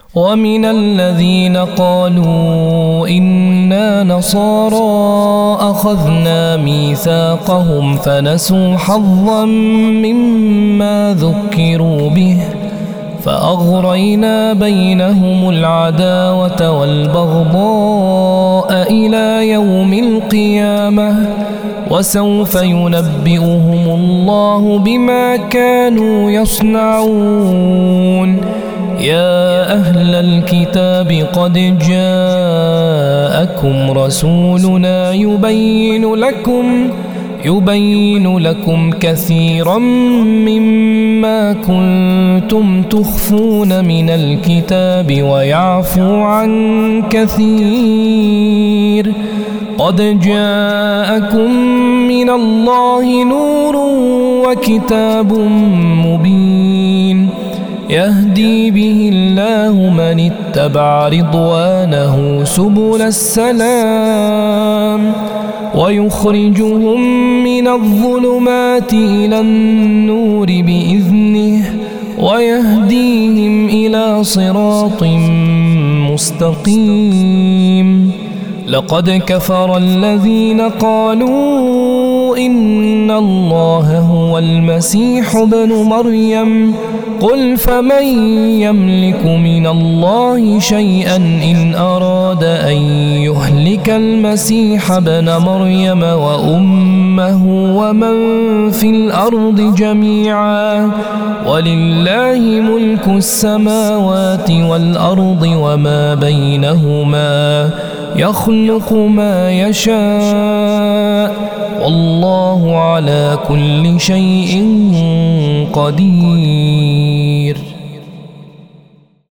ومن الذين قالوا إنا نصارى أخذنا ميثاقهم فنسوا حظا مما ذكروا به فأغرينا بينهم العداوة والبغضاء إلى يوم القيامة وسوف ينبئهم الله بما كانوا يصنعون. يا أهل الكتاب قد جاءكم رسولنا يبين لكم كثيرا مما كنتم تخفون من الكتاب ويعفو عن كثير. قد جاءكم من الله نور وكتاب مبين يهدي به الله من اتبع رضوانه سبل السلام ويخرجهم من الظلمات إلى النور بإذنه ويهديهم إلى صراط مستقيم. لقد كفر الذين قالوا إن الله هو المسيح ابن مريم قل فمن يملك من الله شيئا إن أراد أن يهلك المسيح ابن مريم وأمه ومن في الأرض جميعا ولله ملك السماوات والأرض وما بينهما يخلق ما يشاء والله على كل شيء قدير.